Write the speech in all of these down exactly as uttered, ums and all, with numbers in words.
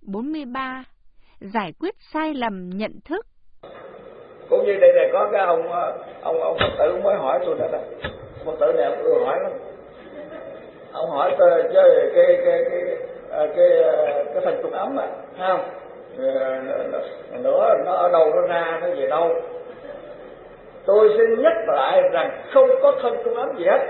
bốn mươi ba. Giải quyết sai lầm nhận thức. Cũng như đây này có cái ông ông ông Phật tử mới hỏi tôi đó, Phật tử này ông ưa hỏi lắm. Ông hỏi tôi chơi cái cái cái cái cái, cái thân trung ấm á, thấy không? Nữa nó ở đâu nó ra nó về đâu? Tôi xin nhắc lại rằng không có thân trung ấm gì hết.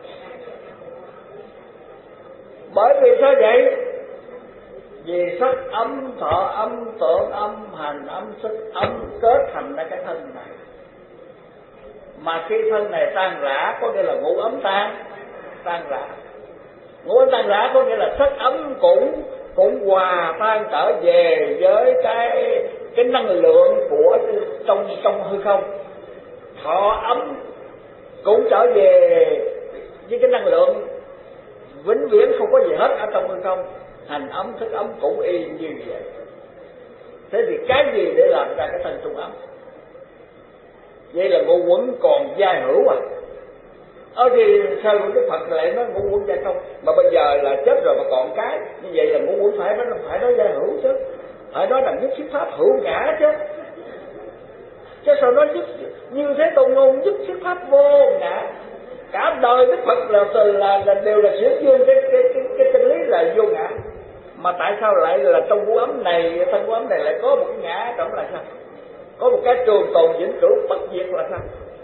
Bởi vì sao vậy? Vì sắc âm, thọ âm, tưởng âm, hành âm, sức âm kết thành ra cái thân này. Mà khi thân này tan rã có nghĩa là ngũ ấm tan, tan rã. Ngũ ấm tan rã có nghĩa là sắc ấm cũng cũng hòa tan trở về với cái cái năng lượng của trong trong hư không. Thọ ấm cũng trở về với cái năng lượng vĩnh viễn không có gì hết ở trong hư không. Hành ấm, thức ấm cũng y như vậy. Thế thì cái gì để làm ra cái thân trung ấm? Vậy là ngũ uẩn còn giai hữu à? Ở thì sao của Đức Phật lại nói ngũ uẩn giai không? Mà bây giờ là chết rồi mà còn cái như vậy là ngũ uẩn phải nói phải nói giai hữu chứ, phải nói là nhất thiết pháp hữu ngã chứ. Chứ sao nói nhất như thế Tôn Ngôn nhất thiết pháp vô ngã? Cả đời Đức Phật là là, là đều là chuyển dương cái cái cái cái chân lý là vô ngã. Mà tại sao lại là trong ngũ ấm này, thân ngũ ấm này lại có một cái ngã trong là sao? Có một cái trường tồn vĩnh cửu bất diệt là sao?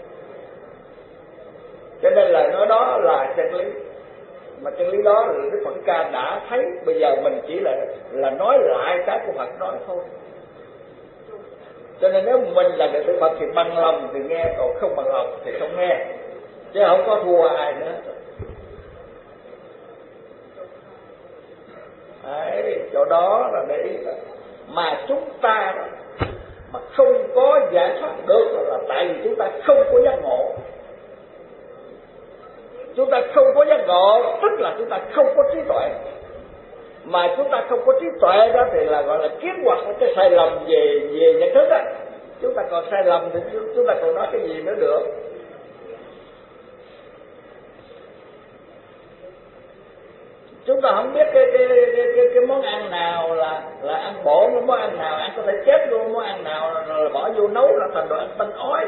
Cho nên là nói đó là chân lý. Mà chân lý đó là Đức Phật Ca đã thấy. Bây giờ mình chỉ là là nói lại cái của Phật nói thôi. Cho nên nếu mình là đệ tử Phật thì bằng lòng thì nghe, còn không bằng lòng thì không nghe, chứ không có thua ai nữa. Đấy, chỗ đó là để ý. Mà chúng ta mà không có giải thoát được là tại vì chúng ta không có giác ngộ. Chúng ta không có giác ngộ tức là chúng ta không có trí tuệ. Mà chúng ta không có trí tuệ đó thì là gọi là kiến hoặc cái sai lầm về về nhận thức á. Chúng ta còn sai lầm thì chúng ta còn nói cái gì nữa được? Chúng ta không biết cái cái cái cái, cái món ăn nào là là ăn bổ, cái món ăn nào ăn có thể chết luôn, món ăn nào là, là bỏ vô nấu là thành đồ ăn tanh ói.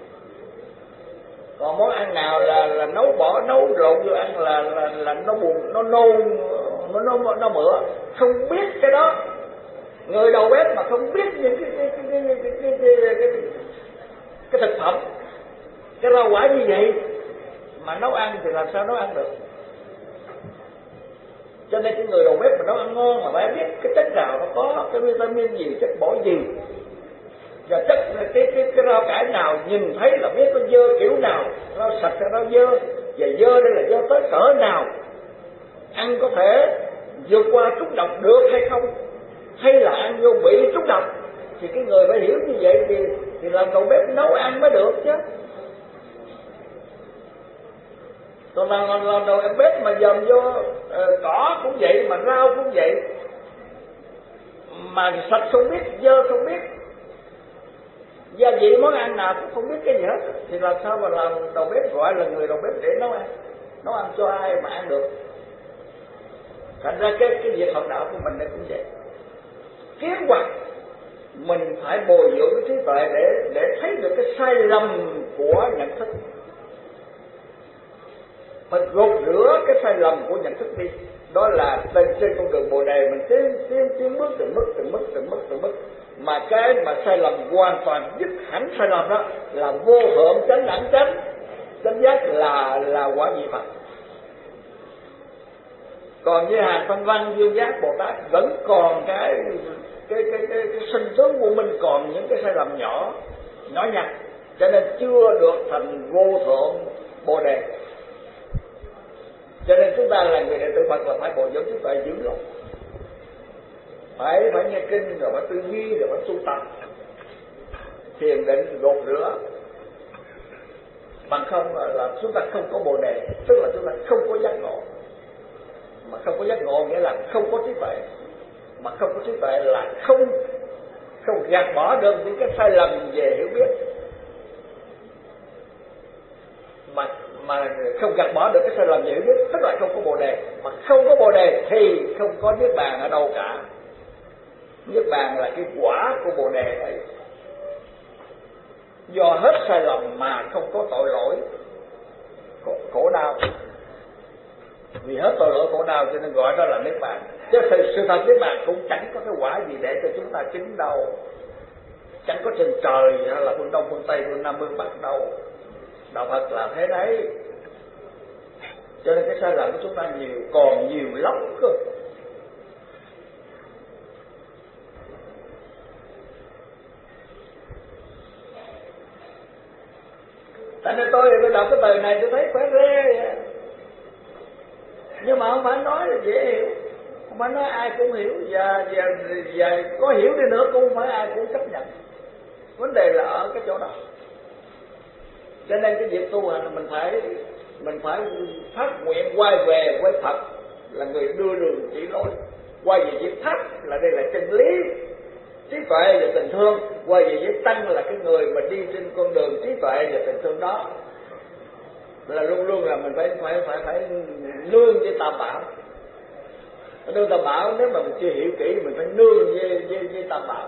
Còn món ăn nào là là nấu bỏ nấu lộn vô ăn là là là nó buồn, nó nôn, nó nó nó mửa. Không biết cái đó. Người đầu bếp mà không biết những cái cái cái cái cái cái, cái, cái, cái, cái thực phẩm, cái rau quả như vậy mà nấu ăn thì làm sao nấu ăn được? Cho nên cái người đầu bếp mà nấu ăn ngon mà phải biết cái chất nào nó có cái vitamin gì, chất bổ gì, và chất cái cái cái rau cải nào nhìn thấy là biết nó dơ kiểu nào, rau sạch hay rau dơ, và dơ đây là dơ tới cỡ nào, ăn có thể vượt qua trúng độc được hay không, hay là ăn vô bị trúng độc. Thì cái người phải hiểu như vậy thì thì làm đầu bếp nấu ăn mới được chứ. Còn là làm, làm đầu bếp mà dòm vô uh, cỏ cũng vậy, mà rau cũng vậy, mà sạch không biết, dơ không biết, gia vị món ăn nào cũng không biết cái gì hết, thì làm sao mà làm đầu bếp, gọi là người đầu bếp để nấu ăn, nấu ăn cho ai mà ăn được? Thành ra cái cái việc học đạo của mình này cũng vậy. Kiến hoặc mình phải bồi dưỡng cái trí tuệ để để thấy được cái sai lầm của nhận thức, phải gột rửa cái sai lầm của nhận thức đi. Đó là trên con đường Bồ Đề mình tiến tiến tiến bước từng bước từng bước từng bước từng bước. Mà cái mà sai lầm hoàn toàn dứt hẳn sai lầm đó là vô thượng chánh đẳng chánh chánh giác, là là quả vị Phật. Còn như Hàng Thanh Văn, Dương Giác, Bồ Tát vẫn còn cái cái cái cái, cái sinh tướng của mình còn những cái sai lầm nhỏ nhỏ nhặt, cho nên chưa được thành vô thượng Bồ Đề. Cho nên chúng ta là người đệ tử Phật là phải bồi dưỡng trí tuệ dữ lắm, phải phải nghe kinh, rồi phải tư duy, rồi phải tu tập thiền định gột rửa. Bằng không là, là chúng ta không có Bồ Đề, tức là chúng ta không có giác ngộ. Mà không có giác ngộ nghĩa là không có trí tuệ. Mà không có trí tuệ là không không gạt bỏ được những cái sai lầm về hiểu biết. Mà mà không gạt bỏ được cái sai lầm về hiểu biết tức là không có Bồ Đề. Mà không có Bồ Đề thì không có niết bàn ở đâu cả. Niết bàn là cái quả của bồ đề đấy. Do hết sai lầm mà không có tội lỗi, khổ, khổ đau. Vì hết tội lỗi khổ đau cho nên gọi đó là niết bàn. Chứ sự thật niết bàn cũng chẳng có cái quả gì để cho chúng ta chứng đâu. Chẳng có trên trời hay là phương Đông, phương Tây, phương Nam, phương Bắc đâu. Đạo Phật là thế đấy. Cho nên cái sai lầm của chúng ta nhiều, còn nhiều lắm cơ. Tại nên tôi tôi đọc cái từ này tôi thấy khỏe rê. Nhưng mà không phải nói là dễ hiểu, không phải nói ai cũng hiểu, và, và, và có hiểu đi nữa cũng không phải ai cũng chấp nhận. Vấn đề là ở cái chỗ đó. Cho nên cái việc tu hành là mình phải mình phải phát nguyện quay về với Phật là người đưa đường chỉ lối, quay về với Pháp là đây là chân lý, trí tuệ và tình thương, quay về với Tăng là cái người mà đi trên con đường trí tuệ và tình thương đó, là luôn luôn là mình phải phải phải phải nương với Tam Bảo. Nương Tam Bảo nếu mà mình chưa hiểu kỹ mình phải nương với với, với Tam Bảo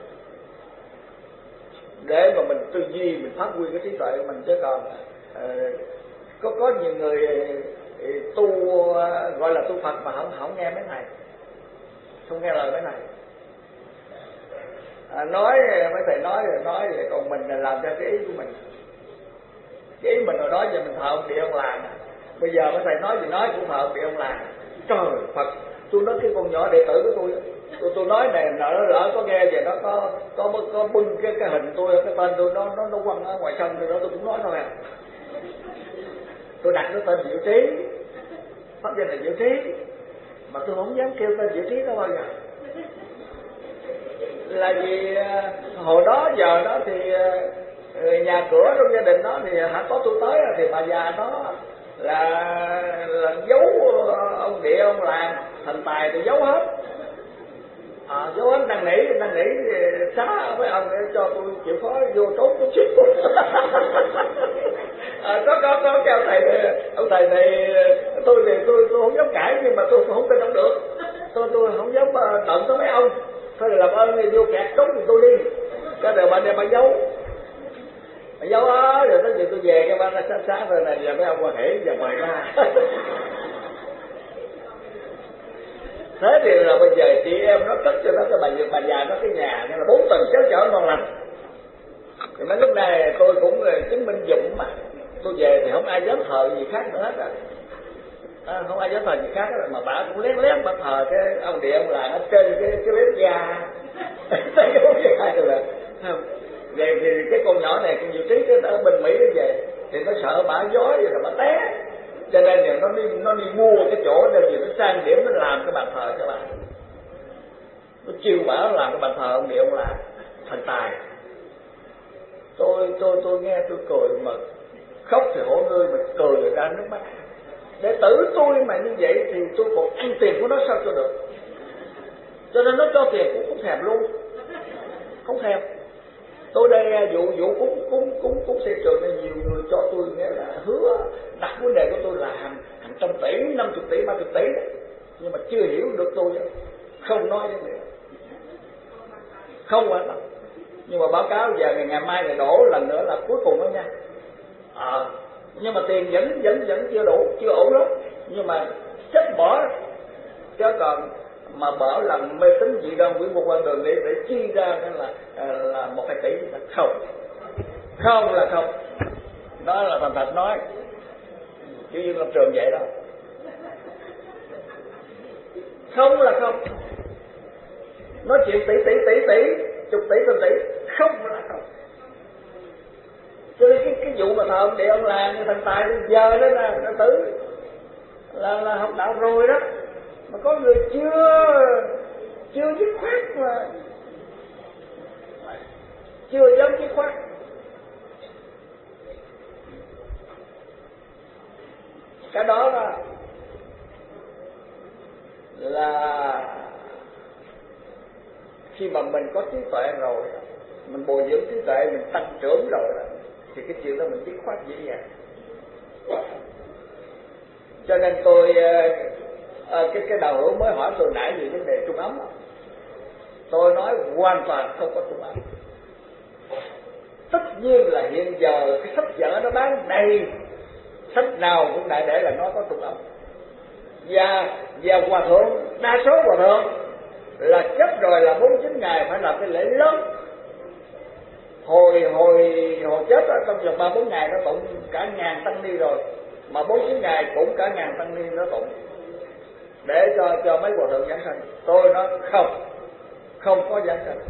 để mà mình tư duy, mình phát huy cái trí tuệ của mình. Chứ còn uh, có có nhiều người uh, tu uh, gọi là tu Phật mà không không nghe mấy này, không nghe lời mấy này. À, nói mấy thầy nói rồi nói rồi còn mình là làm theo cái ý của mình. Cái ý mình hồi đó giờ mình thờ ông Địa ông Làng, bây giờ mấy thầy nói gì nói cũng thờ ông Địa ông Làng. Trời Phật, tôi nói cái con nhỏ đệ tử của tôi, tôi tôi nói này nó lỡ có nghe về nó có có có bưng cái cái hình tôi, cái tên tôi nó nó nó quăng ở ngoài sân rồi đó tôi cũng nói thôi à. Tôi đặt cái tên Diệu Trí, pháp danh là Diệu Trí, mà tôi không dám kêu tên Diệu Trí đó bao giờ. Là vì hồi đó giờ đó thì nhà cửa trong gia đình đó thì hả có tôi tới thì bà già nó là là giấu ông Địa ông Làng thành tài thì giấu hết. À, dấu ấn đang nỉ, đang nỉ xá với ông để cho tôi chịu khó vô trốn chút xíu. À, có có có cái ông thầy ông thầy này tôi thì tôi tôi không dám cãi, nhưng mà tôi không tin ông được, tôi tôi không dám động tới mấy ông. Thôi là làm ơn thì vô kẹt trốn thì tôi đi, cái đời bà đem bà giấu, bà giấu đó rồi tới giờ tôi về cái bà nó xá xá rồi này giờ mấy ông quan hệ giờ mời ra. Thế thì là bây giờ chị em nó cất cho nó cái bà, bà già nó cái nhà nên là bốn tầng cháo chở ngon lành. Thì mấy lúc này tôi cũng chứng minh dụng mà tôi về thì không ai dám thờ gì khác nữa hết à. À, không ai dám thờ gì khác hết, mà bà cũng lén lén bà thờ cái ông Địa ông Làng ở trên cái cái bếp ga. Thấy cái bếp ga rồi là về thì cái con nhỏ này con Diệu Trí cái ở bên Mỹ nó về thì nó sợ bà dối rồi bà té, cho nên thì nó đi nó đi mua cái chỗ nên thì nó sang điểm nó làm cái bàn thờ cho bà, nó chiêu bà nó làm cái bàn thờ ông Địa ông Làng thành tài. Tôi tôi tôi nghe tôi cười mà khóc thì hổ ngươi, mà cười rồi ra nước mắt. Đệ tử tôi mà như vậy thì tôi còn ăn tiền của nó sao cho được. Cho nên nó cho tiền cũng không thèm luôn, không thèm. Tôi đây vụ vụ cúng cúng cúng cúng xây trường này nhiều người cho tôi nghe là hứa đặt vấn đề của tôi là hàng hàng trăm tỷ, năm chục tỷ, ba chục tỷ đấy, nhưng mà chưa hiểu được tôi, không nói đến nữa, không quan tâm. Nhưng mà báo cáo giờ ngày ngày mai ngày đổ lần nữa là cuối cùng đó nha. À, nhưng mà tiền vẫn vẫn vẫn chưa đủ, chưa ổn lắm, nhưng mà chết bỏ chứ còn mà bảo làm mê tín dị đoan quỷ môn quan đường để để chi ra nên là là một hai tỷ không, không là không, đó là thành thật nói, chứ như lập trường vậy đó, không là không, nói chuyện tỷ tỷ tỷ tỷ chục tỷ trăm tỷ, không là không. Cho nên cái cái vụ mà thờ ông Địa ông Làng thành tài giờ đó là nó tử là là học đạo rồi đó, mà có người chưa chưa dứt khoát mà chưa dám dứt khoát. Cái đó là là khi mà mình có trí tuệ rồi, mình bồi dưỡng trí tuệ, mình tăng trưởng rồi đó, thì cái chuyện đó mình dứt khoát dễ dàng. Cho nên tôi à, cái cái đạo hữu mới hỏi tôi nãy về vấn đề trung ấm đó. Tôi nói hoàn toàn không có trung ấm. Tất nhiên là hiện giờ cái sách vở nó bán đầy, sách nào cũng đại để là nó có trung ấm. Và và hòa thượng, đa số hòa thượng là chấp rồi là bốn chín ngày phải làm cái lễ lớn. Hồi hồi hồi chết ở trong vòng ba bốn ngày nó tụng cả ngàn tăng ni rồi, mà bốn chín ngày cũng cả ngàn tăng ni nó tụng để cho cho mấy hòa thượng giảng sanh. Tôi nói không, không có giảng sanh.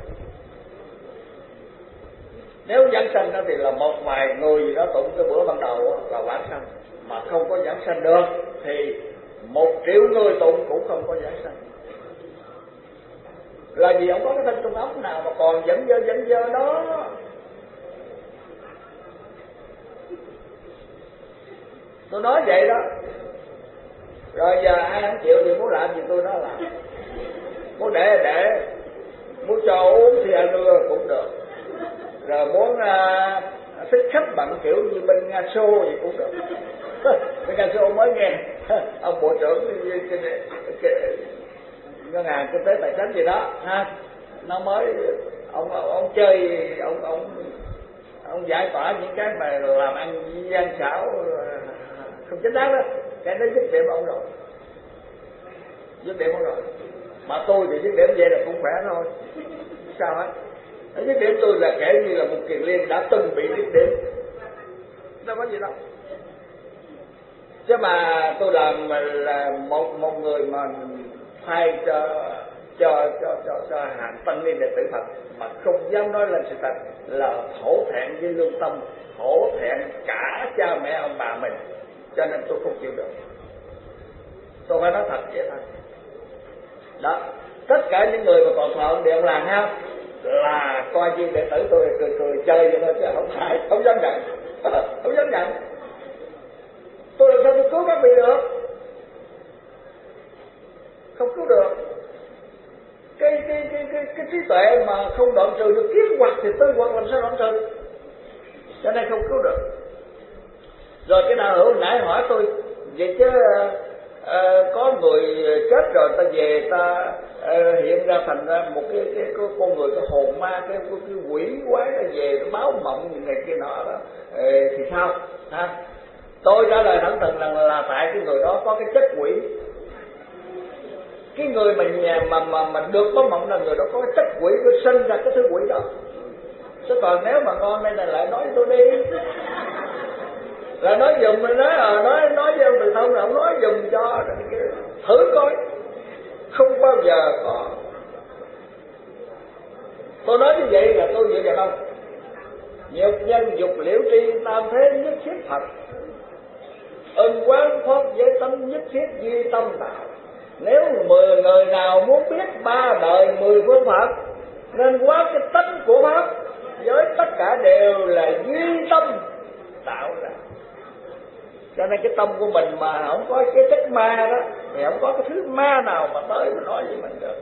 Nếu giảng sanh đó thì là một vài người gì đó tụng cái bữa ban đầu là giảng sanh, mà không có giảng sanh được thì một triệu người tụng cũng không có giảng sanh. Là vì ông có cái thân trung ấm nào mà còn dẫn dơ dẫn dơ đó. Tôi nói vậy đó. Rồi giờ ai không chịu thì muốn làm gì tôi nói làm. Muốn để để, muốn cho uống thì anh đưa cũng được. Rồi muốn uh, thích khách bằng kiểu như bên Nga Xô gì cũng được. Bên Nga Xô mới nghe ông bộ trưởng ngân hàng kinh tế tài chính gì đó ha, nó mới ông ông chơi ông ông ông giải tỏa những cái mà làm ăn gian xảo không chính đáng đó, cái đó dứt điểm ông rồi, dứt điểm ông rồi. Mà tôi thì dứt điểm vậy là cũng khỏe thôi, sao hết. Dứt điểm tôi là kể như là một Kiền Liên đã từng bị dứt điểm, đâu có gì đâu. Chứ mà tôi làm là một một người mà thay cho cho cho cho cho hàng tăng ni đệ tử Phật mà không dám nói lên sự thật là hổ thẹn với lương tâm, hổ thẹn cả cha mẹ ông bà mình, cho nên tôi không chịu được. Tôi phải nói thật vậy thôi. Đó, tất cả những người mà còn thọ Điện Ông Làng ha là coi như đệ tử tôi cười cười chơi vậy thôi chứ không phải, không dám nhận, không dám nhận. Tôi làm sao tôi cứu các vị được? Không cứu được. Cái cái cái cái cái trí tuệ mà không đoạn trừ được kiến hoặc thì tư hoặc làm sao đoạn trừ? Cho nên không cứu được. Rồi cái đạo hữu nãy hỏi tôi vậy chứ uh, uh, có người chết rồi ta về ta uh, hiện ra thành ra một cái cái, cái con người, cái hồn ma, cái cái, cái quỷ quái nó về nó báo mộng gì này kia nọ đó uh, thì sao? Ha? Tôi trả lời thẳng thừng rằng là, là tại cái người đó có cái chất quỷ. Cái người mà nhà mà mà mà được báo mộng là người đó có cái chất quỷ, nó sinh ra cái thứ quỷ đó. Chứ còn nếu mà ngon đây là lại nói tôi đi, là nói dùm rồi nói ờ nói nói với ông Từ Thông là ông nói dùm cho thử coi, không bao giờ có. Tôi nói như vậy là tôi vậy vậy đâu. Nhược nhân dục liễu tri tam thế nhất thiết Phật, ân quán pháp giới tâm nhất thiết duy tâm đạo. Nếu mười người nào muốn biết ba đời mười phương Phật nên quá cái tánh của pháp với tất cả đều là duy tâm tạo ra. Cho nên cái tâm của mình mà không có cái chất ma đó thì không có cái thứ ma nào mà tới mà nói với mình được.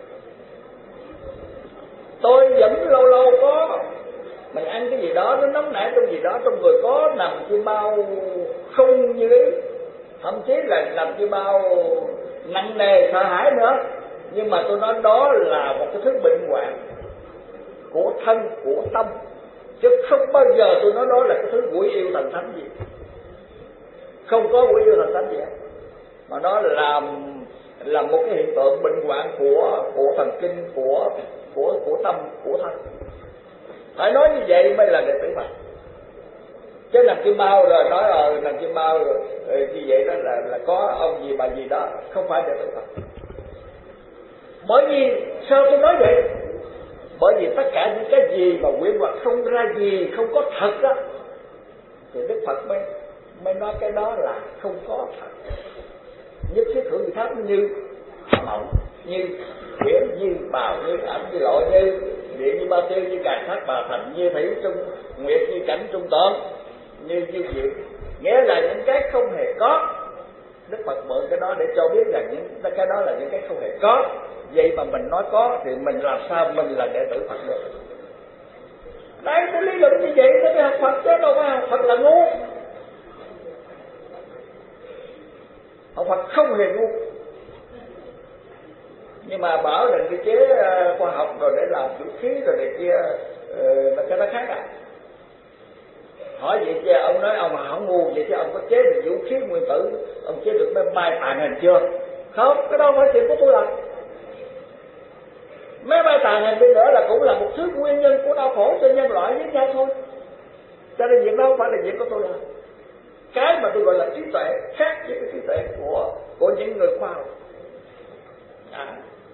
Tôi vẫn lâu lâu có mình ăn cái gì đó nó nóng nảy trong gì đó trong người có nằm chim bao không như ý, thậm chí là nằm chim bao nặng nề sợ hãi nữa, nhưng mà tôi nói đó là một cái thứ bệnh hoạn của thân của tâm, chứ không bao giờ tôi nói đó là cái thứ quỷ yêu thần thánh gì. Không có quỷ yêu thần thánh gì hết, mà nó là là một cái hiện tượng bệnh hoạn của của thần kinh, của của của tâm, của thân. Phải nói như vậy mới là đệ tử Phật. Chứ nằm chim bao rồi nói ờ nằm chim bao rồi như vậy đó là là có ông gì bà gì đó, không phải đệ tử Phật. Bởi vì sao tôi nói vậy? Bởi vì tất cả những cái gì mà quyển hoặc không ra gì, không có thật đó, thì Đức Phật mới mới nói cái đó là không có thật. Nhất thiết hữu pháp như mộng, như quyển, như bào, như ảnh, như lộ, như địa, như ba tiêu, như cài thác bà thành, như thủy trung nguyệt, như cảnh trung tận, như như diệu. Nghĩa là những cái không hề có. Đức Phật mượn cái đó để cho biết rằng những cái đó là những cái không hề có. Vậy mà mình nói có thì mình làm sao mình là đệ tử Phật được? Đấy, cái lý luận như vậy tôi mới học Phật chứ đâu phải học Phật là ngu. Học Phật không hề ngu. Nhưng mà bảo rằng cái chế khoa học rồi để làm vũ khí rồi này kia, là cái đó khác à. Hỏi vậy chứ ông nói ông mà không ngu vậy chứ ông có chế được vũ khí nguyên tử, ông chế được máy bay tàng hình chưa? Không, cái đó không phải chuyện của tôi làm. Máy bay tàng hình đi nữa là cũng là một thứ nguyên nhân của đau khổ cho nhân loại với nhau thôi. Cho nên việc đó không phải là việc của tôi làm. Cái mà tôi gọi là trí tuệ khác với cái trí tuệ của của những người khoa học. À.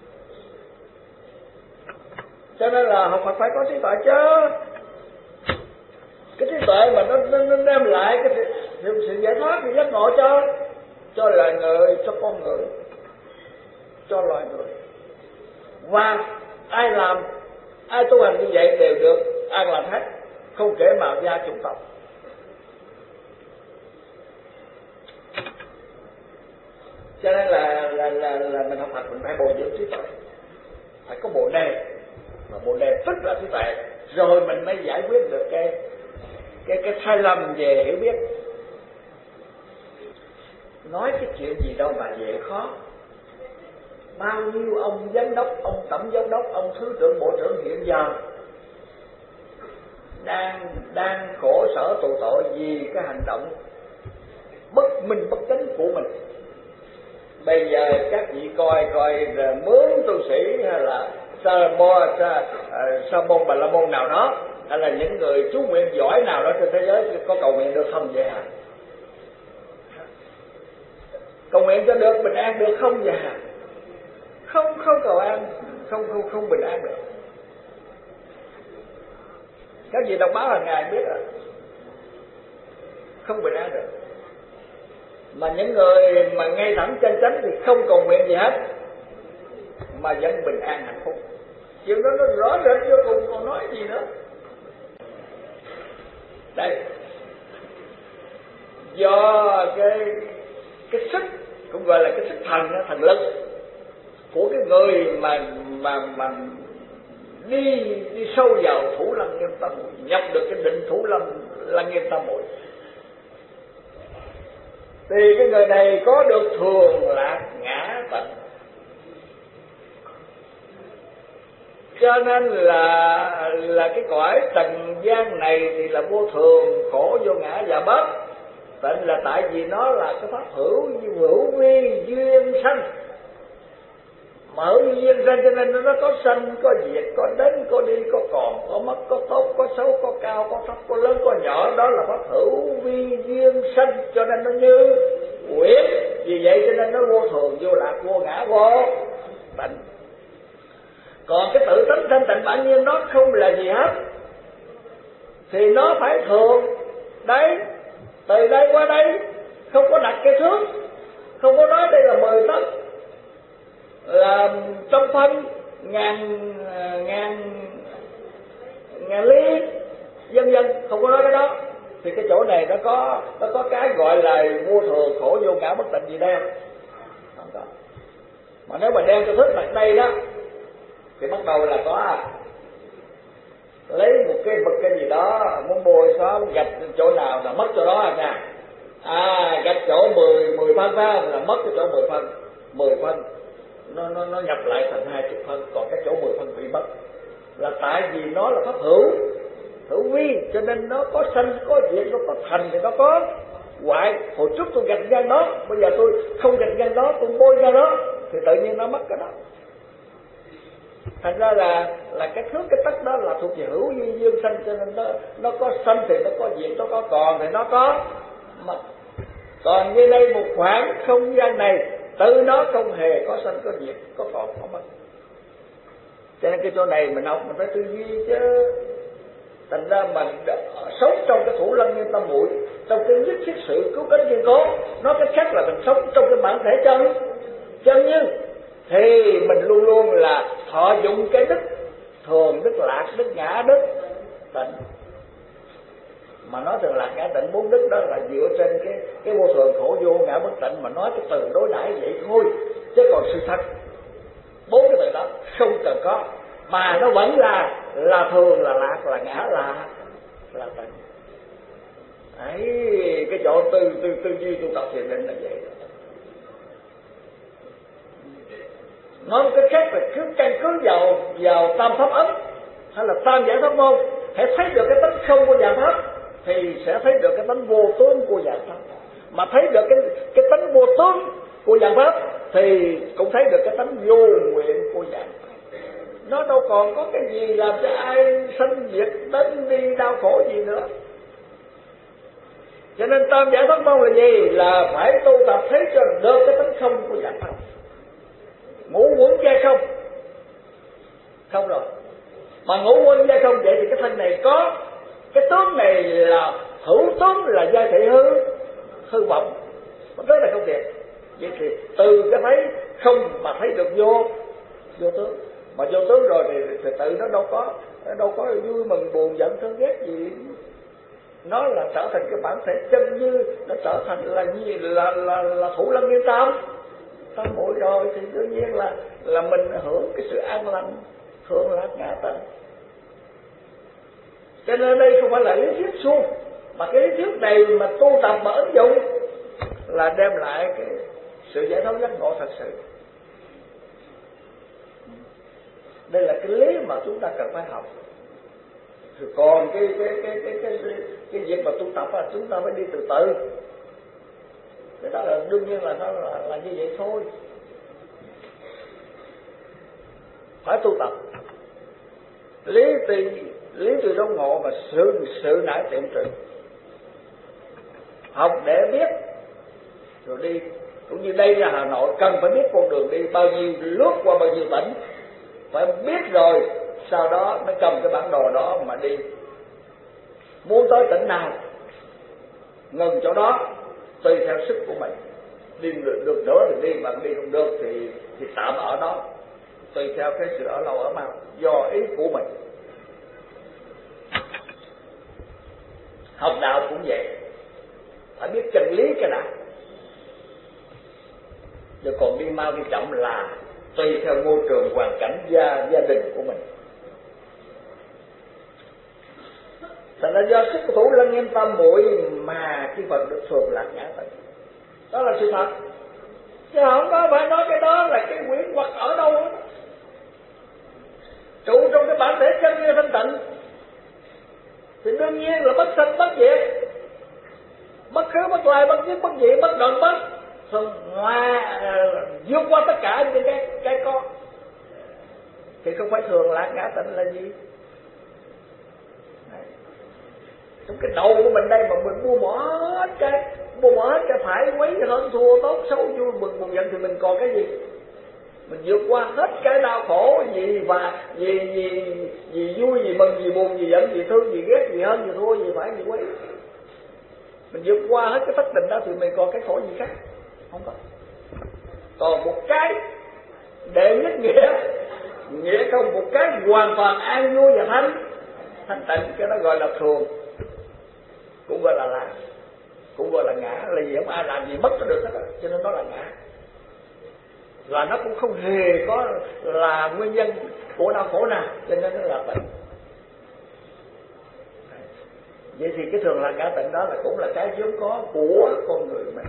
Cho nên là học Phật phải có trí tuệ chứ. Cái trí tuệ mà nó, nó, nó đem lại cái sự, sự, sự giải thoát, sự giác ngộ cho cho loài người, cho con người, cho loài người. Và ai làm, ai tu hành như vậy đều được an lạc hết, không kể màu da chủng tộc. Cho nên là là là, là mình học Phật mình phải bồi dưỡng trí tuệ, phải có bồ đề, và bồ đề tức là trí tuệ, rồi mình mới giải quyết được cái cái cái sai lầm về hiểu biết. Nói cái chuyện gì đâu mà dễ khó. Bao nhiêu ông giám đốc, ông tổng giám đốc, ông thứ trưởng, bộ trưởng hiện giờ đang đang khổ sở tù tội vì cái hành động bất minh bất chánh của mình. Bây giờ các vị coi coi mướn tu sĩ hay là sa môn sa, sa môn bà la môn nào đó, hay là những người chú nguyện giỏi nào đó trên thế giới có cầu nguyện được không vậy hả? Cầu nguyện cho được bình an được không vậy hả? Không, không cầu an, không không không bình an được. Các vị đọc báo hàng ngày biết rồi, không bình an được. Mà những người mà ngay thẳng chân chánh thì không cầu nguyện gì hết mà vẫn bình an hạnh phúc. Chuyện đó nó rõ rệt vô cùng, còn nói gì nữa. Đây, do cái cái sức cũng gọi là cái sức thần, thần lực của cái người mà mà mà đi đi sâu vào Thủ Lăng Nghiêm Tâm Muội, nhập được cái định Thủ Lăng Lăng Nghiêm Tâm Muội, thì cái người này có được thường lạc ngã tận. Cho nên là là cái cõi trần gian này thì là vô thường, khổ vô ngã và bất tịnh, là tại vì nó là cái pháp hữu hữu vi duyên sanh. Mà hữu vi duyên sanh cho nên nó có sanh, có diệt, có đến, có đi, có còn, có mất, có tốt, có xấu, có cao, có thấp, có lớn, có nhỏ. Đó là pháp hữu vi duyên sanh, cho nên nó như quyển. Vì vậy cho nên nó vô thường, vô lạc, vô ngã, vô tịnh. Còn cái tự tánh thanh tịnh bản nhiên nó không là gì hết, thì nó phải thường. Đấy, từ đây qua đây không có đặt cái thước, không có nói đây là mười tấc, là trăm phân, ngàn ngàn ngàn ly, vân vân, không có nói cái đó. Thì cái chỗ này nó có nó có cái gọi là vô thường, khổ, vô ngã, bất tịnh gì đeo không có. Mà nếu mà đeo cho thước đặt đây đó thì bắt đầu là có lấy một cái vật cái gì đó muốn bôi xóa, muốn gạch chỗ nào là mất chỗ đó à nha. À, gạch chỗ mười mười phân phải không, là mất cái chỗ mười phân, mười phân nó nó nó nhập lại thành hai chục phân, còn cái chỗ mười phân bị mất. Là tại vì nó là pháp hữu hữu vi, cho nên nó có sanh, có diệt, nó có thành thì nó có hoại. Hồi trước tôi gạch ngang đó, bây giờ tôi không gạch ngang đó, tôi bôi ra đó thì tự nhiên nó mất cái đó. Thành ra là là cái thước, cái tấc đó là thuộc về hữu vi dương sanh, cho nên nó nó có sanh thì nó có diệt, nó có còn thì nó có mất. Còn như đây một khoảng không gian này tự nó không hề có sanh, có diệt, có còn, có mất. Cho nên cái chỗ này mình học mình phải tư duy chứ. Thành ra mình sống trong cái Thủ Lăng Nghiêm Tâm Muội, trong cái nhất thiết sự cứu cánh kiên cố, nó cái khác là mình sống trong cái bản thể chân chân như, thì mình luôn luôn là thọ dụng cái đức thường, đức lạc, đức ngã, đức tịnh. Mà nói thường lạc ngã tịnh bốn đức đó là dựa trên cái cái vô thường, khổ, vô ngã, bất tịnh, mà nói cái từ đối đãi vậy thôi, chứ còn sự thật bốn cái từ đó không cần có, mà nó vẫn là là thường, là lạc, là ngã, là là tịnh. Đấy, cái chỗ tư tư tư duy tu tập thiền định là vậy. Nói một cái khác là cứ căn cứ vào vào tam pháp ấn hay là tam giải pháp môn, hãy thấy được cái tánh không của dạng pháp thì sẽ thấy được cái tánh vô tướng của dạng pháp. Mà thấy được cái cái tánh vô tướng của dạng pháp thì cũng thấy được cái tánh vô nguyện của dạng pháp. Nó đâu còn có cái gì làm cho ai sanh diệt đến đi đau khổ gì nữa. Cho nên tam giải pháp môn là gì? Là phải tu tập thấy cho được cái tánh không của dạng pháp. Ngũ uẩn giai không, không rồi. Mà ngũ uẩn giai không vậy thì cái thân này có, cái tướng này là hữu tướng, là giai thị hư, hư vọng, nó rất là không thiệt. Vậy thì từ cái thấy không mà thấy được vô, vô tướng. Mà vô tướng rồi thì, thì tự nó đâu có, nó đâu có vui mừng buồn giận thương ghét gì. Nó là trở thành cái bản thể chân như, nó trở thành là gì, là là là thủ lăng nghiêm tam. Tam muội rồi thì đương nhiên là là mình hưởng cái sự an lành, hưởng lạc ngã tịnh. Cho nên đây không phải là lý thuyết suông, mà cái lý thuyết này mà tu tập mà ứng dụng là đem lại cái sự giải thoát giác ngộ thật sự. Đây là cái lý mà chúng ta cần phải học. Rồi còn cái cái cái cái cái cái, cái việc mà tu tập là chúng ta phải đi từ từ. Cái đó là đương nhiên là nó là, là như vậy thôi. Phải tu tập. Lý tùy lý tùy đốn ngộ mà sự sự nải tiệm trừ. Học để biết rồi đi. Cũng như đây là Hà Nội, cần phải biết con đường đi bao nhiêu, lướt qua bao nhiêu tỉnh, phải biết rồi sau đó mới cầm cái bản đồ đó mà đi. Muốn tới tỉnh nào ngừng chỗ đó tùy theo sức của mình. Đi được, được nữa thì đi, mà đi không được thì thì tạm ở đó, tùy theo cái sự ở lâu ở mau do ý của mình. Học đạo cũng vậy, phải biết chân lý cái đã, rồi còn đi mau đi chậm là tùy theo môi trường hoàn cảnh gia gia đình của mình. Thành ra do sức thủ lăng nghiêm tam muội mà cái Phật được thường lạc ngã tịnh. Đó là sự thật. Chứ không có phải nói cái đó là cái quyển hoặc ở đâu đó. Trụ trong cái bản thể chân như thanh tịnh thì đương nhiên là bất sanh bất diệt, bất khứ bất lai, bất nhất bất diệt, bất đoạn bất thường ngoài uh, vượt qua tất cả những cái cái có. Thì không phải thường lạc ngã tịnh là gì? Đấy. Trong cái đầu của mình đây mà mình buông bỏ hết cái buông bỏ hết cái phải quấy hơn thua tốt xấu vui mừng buồn giận thì mình còn cái gì? Mình vượt qua hết cái đau khổ gì và gì gì gì vui gì mừng gì buồn gì giận gì thương gì ghét gì hơn gì thua gì phải gì quấy. Mình vượt qua hết cái thất định đó thì mình còn cái khổ gì khác? Không có. Còn một cái đệ nhất nghĩa, nghĩa không, một cái hoàn toàn an vui và thanh thanh tịnh, cái đó gọi là thường, cũng gọi là lạc, cũng gọi là ngã. Là gì? Không ai làm gì mất nó được hết, cho nên nó là ngã. Và nó cũng không hề có là nguyên nhân của đau khổ nào, cho nên nó là tịnh. Vậy thì cái thường là ngã tịnh đó là cũng là cái vốn có của con người mình.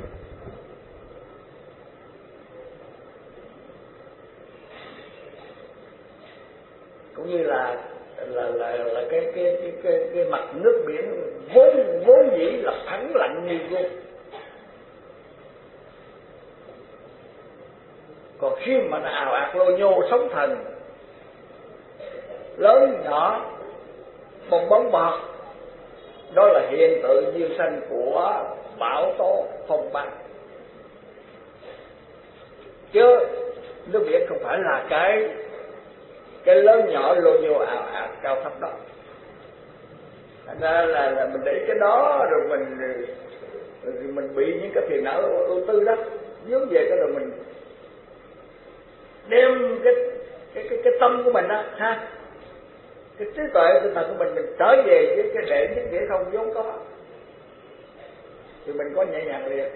Cũng như là là là là cái cái cái cái, cái mặt nước biển vốn vốn dĩ là phẳng lặng như vô. Còn khi mà nó ào ạt lô nhô sóng thần lớn nhỏ bong bóng bọt, đó là hiện tượng duyên sanh của bão tố phong ba. Chứ nước biển không phải là cái cái lớn nhỏ lô nhô ào ạt cao thấp đó. Thành ra là, là mình để cái đó rồi mình rồi mình bị những cái phiền não ưu tư đó dướng về cái rồi mình đem cái cái cái cái tâm của mình đó ha, cái trí tuệ tinh thần của mình mình trở về với cái đệ nhất nghĩa không vốn có thì mình có nhẹ nhàng liền.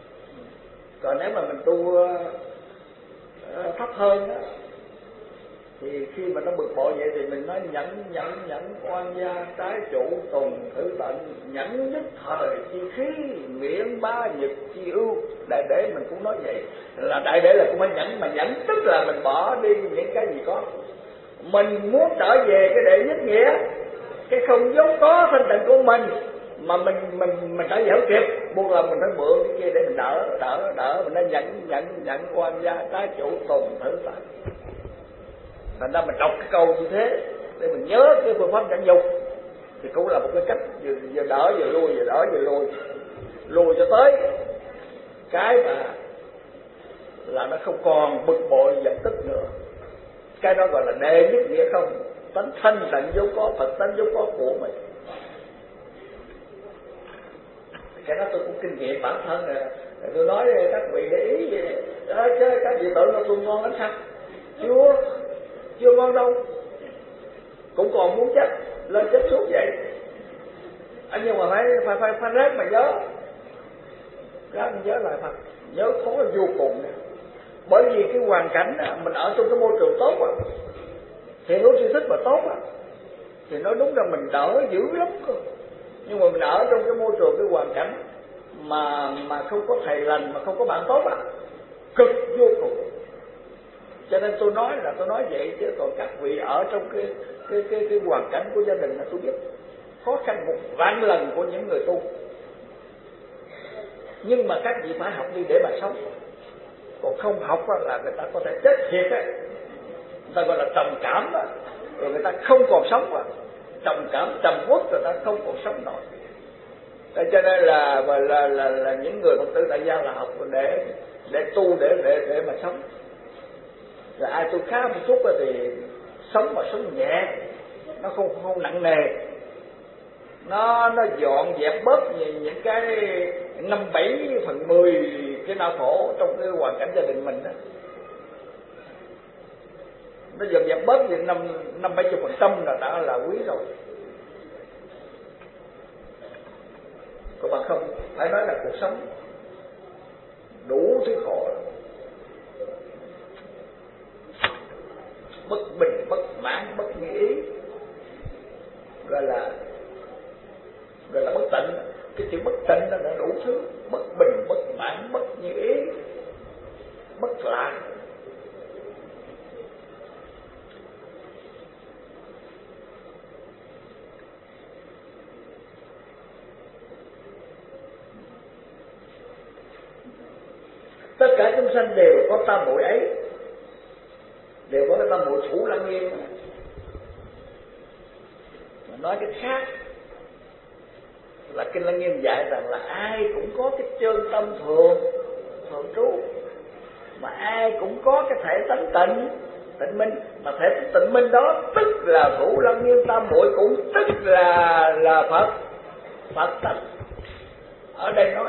Còn nếu mà mình tu uh, thấp hơn đó Thì khi mà nó bực bội vậy thì mình nói nhẫn nhẫn nhẫn oan gia trái chủ tùng thử tận, nhẫn nhất thời chi khí miễn ba nhật chi ưu. Đại đế mình cũng nói vậy, là đại đế là cũng phải nhẫn, mà nhẫn tức là mình bỏ đi những cái gì có. Mình muốn trở về cái đệ nhất nghĩa, cái không vốn có thanh tịnh của mình, mà mình mình mình trở về không kịp, buộc là mình phải mượn cái kia để mình đỡ đỡ đỡ mình nó nhẫn nhẫn nhẫn oan gia trái chủ tùng thử tận. Thành ra mình đọc cái câu như thế để mình nhớ cái phương pháp nhẫn dục, thì cũng là một cái cách vừa, vừa đỡ vừa lui, vừa đỡ vừa lui, lui cho tới cái mà là nó không còn bực bội giận tức nữa. Cái đó gọi là đệ nhất nghĩa không, tánh thanh tịnh vốn có, Phật tánh vốn có của mình. Cái đó tôi cũng kinh nghiệm bản thân rồi. Tôi nói các vị để ý vậy đó, chứ các vị tưởng nó tôi ngon lắm sao? Chưa, chưa ngon đâu, cũng còn muốn chết lên chết suốt vậy. À, nhưng mà phải phải phải phải ráng mà nhớ, ráng nhớ lại Phật, nhớ khó vô cùng nè. Bởi vì cái hoàn cảnh mình ở trong cái môi trường tốt á, thì nó suy thích mà tốt á, thì nói đúng là mình đỡ dữ lắm cơ. Nhưng mà mình ở trong cái môi trường, cái hoàn cảnh mà mà không có thầy lành, mà không có bạn tốt á, cực vô cùng. Cho nên tôi nói là tôi nói vậy, chứ còn các vị ở trong cái cái cái cái hoàn cảnh của gia đình là tôi biết khó khăn một vạn lần của những người tu. Nhưng mà các vị phải học đi để mà sống. Còn không học là người ta có thể chết thiệt á. Người ta gọi là trầm cảm á, rồi người ta không còn sống á. Trầm cảm, trầm uất rồi ta không còn sống nổi. Thế cho nên là là, là là là những người Phật tử tại gia là học để để tu để để để mà sống. Rồi ai tu khá một chút thì sống mà sống nhẹ, nó không không nặng nề, nó nó dọn dẹp bớt những cái năm bảy phần mười cái đau khổ trong cái hoàn cảnh gia đình mình đó. Nó dọn dẹp bớt thì năm năm bảy chục phần trăm là đã là quý rồi. Còn bằng không phải nói là cuộc sống đủ thứ khổ, bất bình, bất mãn, bất như ý, gọi là gọi là bất tịnh. Cái chữ bất tịnh nó đã đủ thứ: bất bình, bất mãn, bất như ý, bất lạc. Tất cả chúng sanh đều có tam muội ấy, đều có cái tam muội Thủ Lăng Nghiêm. Mà nói cái khác là Kinh Lăng Nghiêm dạy rằng là ai cũng có cái chân tâm thường thường trú, mà ai cũng có cái thể tánh tịnh tịnh minh, mà thể tịnh minh đó tức là Thủ Lăng Nghiêm tam muội, cũng tức là là Phật Phật tánh. Ở đây nói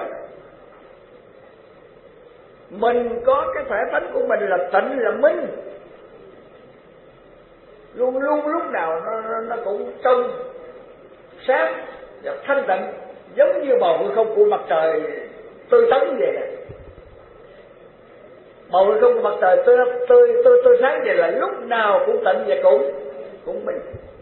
mình có cái thể tánh của mình là tịnh, là minh, luôn luôn lúc nào nó, nó, nó cũng trong sáng và thanh tịnh, giống như bầu hư không của mặt trời tươi tắn vậy nè. Bầu hư không của mặt trời tươi tươi tươi tươi sáng vậy là lúc nào cũng tịnh và cũng cũng minh.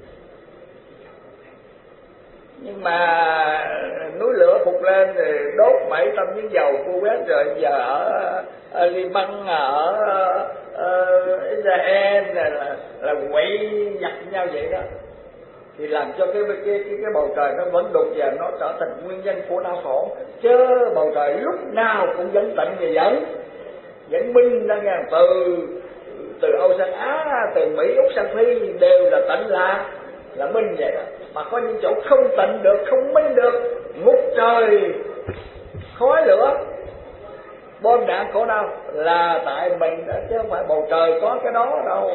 Nhưng mà núi lửa phục lên thì đốt bảy trăm miếng dầu cô quét, rồi giờ ở, ở Liban, ở, ở Israel là, là, là quậy giặt nhau vậy đó, thì làm cho cái cái cái cái bầu trời nó vẫn đục và nó trở thành nguyên nhân của đau khổ. Chứ bầu trời lúc nào cũng vẫn tịnh và vẫn vẫn minh đó nghe. Từ từ Âu sang Á, từ Mỹ Úc sang Phi đều là tịnh là là minh vậy đó. Mà có những chỗ không tịnh được, không minh được, ngút trời khói lửa, bom đạn khổ đau là tại mình đó, chứ không phải bầu trời có cái đó đâu.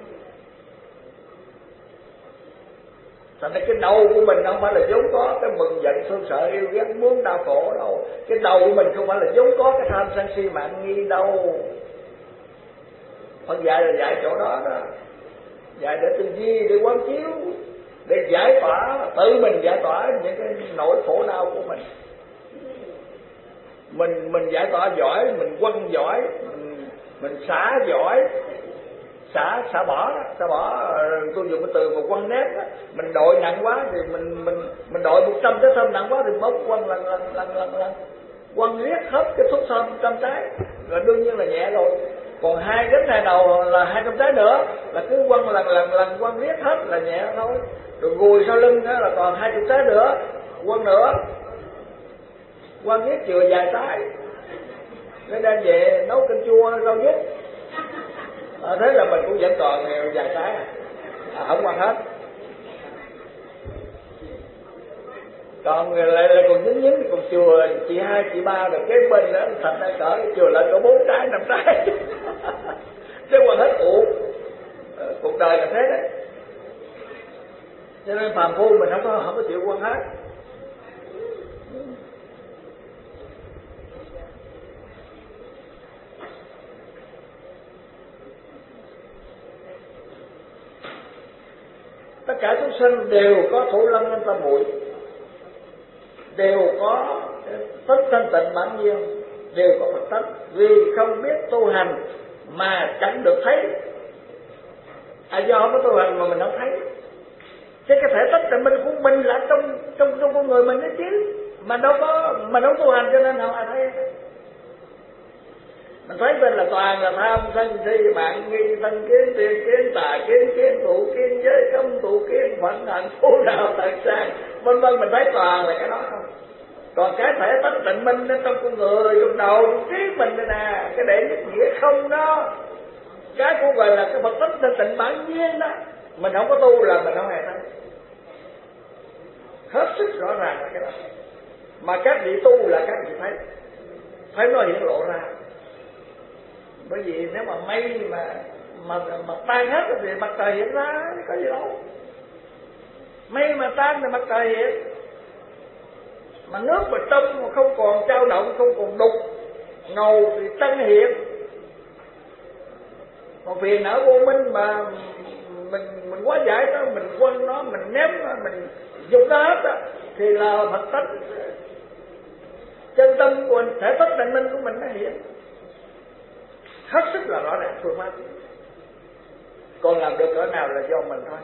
Thành ra cái đầu của mình không phải là vốn có cái mừng giận thương sợ yêu ghét muốn đau khổ đâu. Cái đầu của mình không phải là vốn có cái tham sân si mạng nghi đâu. Phật dạy là dạy chỗ đó đó, dạy để tư duy, để quán chiếu, để giải tỏa, tự mình giải tỏa những cái nỗi khổ đau của mình. Mình mình giải tỏa giỏi, mình quăng giỏi, mình, mình xả giỏi, xả xả bỏ đó, xả bỏ tôi dùng cái từ một quăng nét đó. Mình đội nặng quá thì mình mình mình đội một trăm cái thơm nặng quá thì bốc quăng lần lần lần lần lần quăng riết hết cái thuốc thơm trăm trái rồi đương nhiên là nhẹ rồi. Còn hai đến hai đầu là hai trăm trái nữa là cứ quăng lần lần lần quăng riết hết là nhẹ thôi. Rồi gùi sau lưng đó là còn hai chục trái nữa quăng nữa quăng riết chừa vài trái nên đem về nấu canh chua rau nhút. À, thế là mình cũng vẫn còn vài trái à, à không quăng hết. Còn lại là còn nhín nhín còn chừa chị hai chị ba rồi kế bên đó thành ra cỡ chừa lại có bốn trái năm trái chứ quăng hết ủ. Cuộc đời là thế đấy, cho nên phàm phu mình không có không có chịu quăng hết. Tất cả chúng sinh đều có thủ lăng anh tam muội, đều có tất thanh tịnh bản nhiên, đều có Phật tánh, vì không biết tu hành mà chẳng được thấy. À do không có tu hành mà mình không thấy. Chứ cái thể tất tịnh mình của mình là trong trong trong con người mình đó chứ, mà đâu có mà đâu tu hành cho nên không ai thấy. Mình thấy bên là toàn là tham sân si mạng nghi thân kiến tiền kiến tà kiến kiến tụ kiến giới cấm tụ kiến phận hận phú đạo tận sang vân vân, mình thấy toàn là cái đó không. Còn cái thể tất tịnh minh trong con người trong đầu trong trí mình đây nè, cái đệ nhất nghĩa không đó, cái cũng gọi là cái Phật tất tịnh bản nhiên đó, mình không có tu là mình không hề thấy. Hết sức rõ ràng là cái đó. Mà các vị tu là các vị thấy, thấy nó hiện lộ ra. Bởi vì nếu mà mây mà mà mà tan hết thì mặt trời hiện ra có gì đâu. Mây mà tan thì mặt trời hiện. Mà nước mà trong mà không còn dao động, không còn đục ngầu thì tân hiện. Còn phiền não vô minh mà mình mình quá giải đó, mình quăng nó, mình ném nó, mình dùng nó hết đó, thì là Phật tánh. Chân tâm của mình, thể tất định minh của mình nó hiện. Hết sức là rõ ràng phương pháp. Còn làm được cỡ nào là do mình thôi.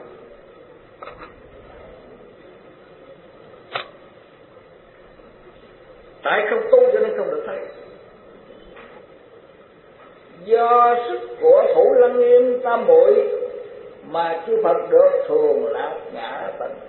Tại không tu cho nên không được thấy. Do sức của thủ lăng nghiêm tam muội mà chư Phật được thường lạc ngã tịnh.